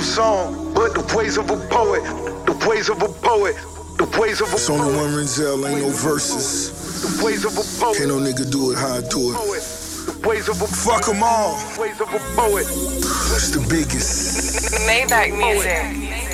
new song, but the ways of a poet, the ways of a poet, the ways of a poet. It's only one Renzel, ain't no verses. The ways of a poet. Can't no nigga do it how I do it. The ways of a fuck them all. The ways of a poet. It's the biggest. Maybach music.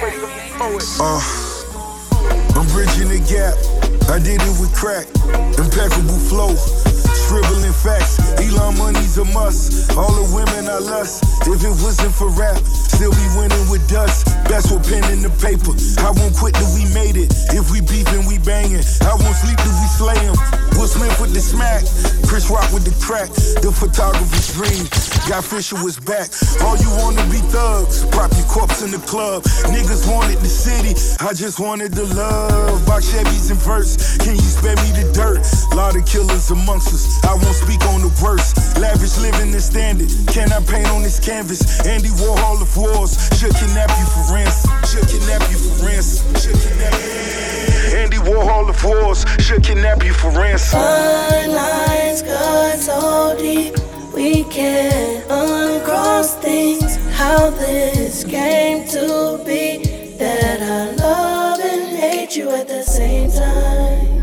I'm bridging the gap. I did it with crack, impeccable flow, scribbling facts. Elon money's a must. All the women I lust. If it wasn't for rap, still be winning with dust. That's what pen in the paper. I won't quit till we made it. If we beefing, we banging. I won't sleep till we slay him. Will Smith with the smack, Chris Rock with the crack. The photographer's dream. Guy Fisher was back. All you wanna be thugs. Prop your corpse in the club. Niggas wanted the city. I just wanted the love. Box Chevys in verse. Can you spare me the dirt? Lot of killers amongst us. I won't speak on the worst. Lavish living the standard. Can I paint on this canvas? Andy Warhol of wars. Should kidnap you for ransom. Should kidnap you for ransom. Should kidnap you. Andy Warhol of wars. Should kidnap you for ransom. Fine lines cut so deep. We can't uncross things. How this came to be. That I love and hate you at the same time.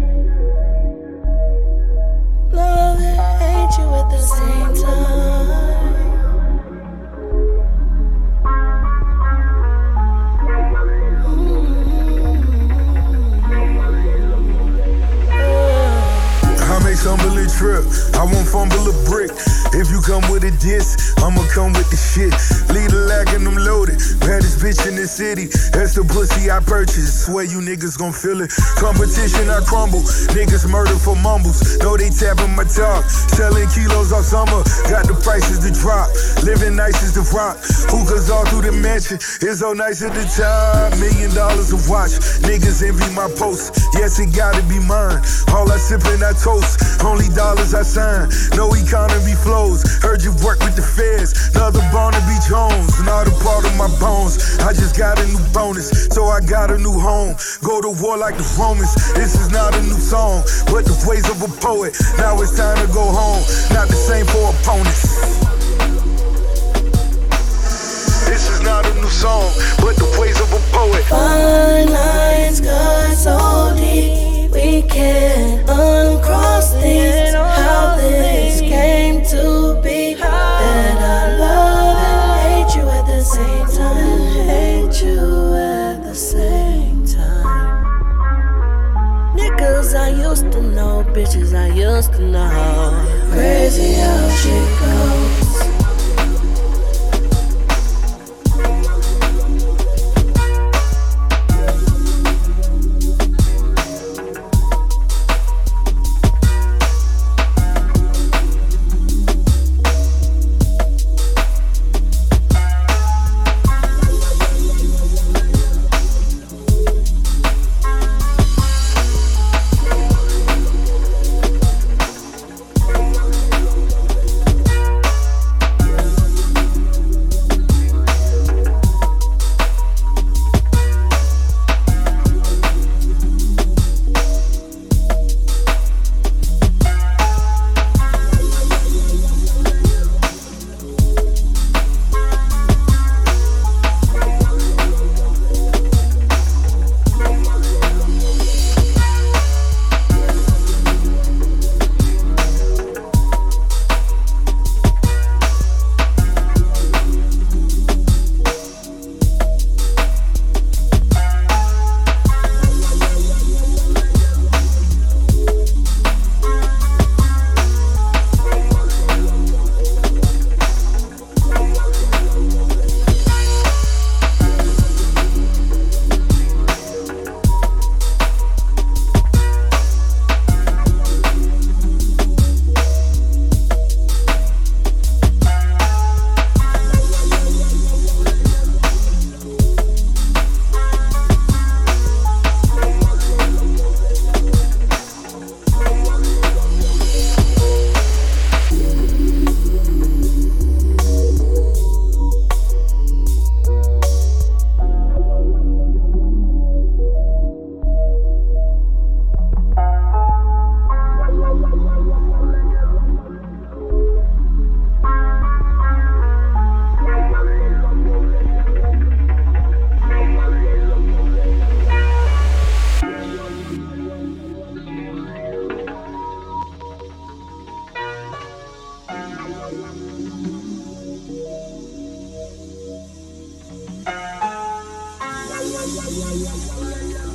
Love and hate you at the same time. I may stumble a trip, I won't fumble a brick. If you come with a diss, I'ma come with the shit. Leader lacking, I'm loaded. Baddest bitch in the city. That's the pussy I purchased. Swear you niggas gon' feel it. Competition, I crumble. Niggas murder for mumbles. Know they tapping my top. Selling kilos all summer. Got the prices to drop. Living nice as the rock. Hookahs all through the mansion. It's so nice at the top. $1 million a watch. Niggas envy my posts. Yes, it gotta be mine. All I sip and I toast. Only dollars I sign. No economy flows. Heard you work with the feds. Another Barnaby Jones. Not a part of my bones. I just got a new bonus. So I got a new home. Go to war like the Romans. This is not a new song, but the ways of a poet. Now it's time to go home. Not the same for opponents. This is not a new song, but the ways of a poet. Fine lines cut so deep. We can't uncross things. How this came to be. That I love and hate you at the same time. Hate you at the same time. Niggas I used to know, bitches I used to know. Crazy how shit goes. yeah, yeah, yeah, yeah, yeah.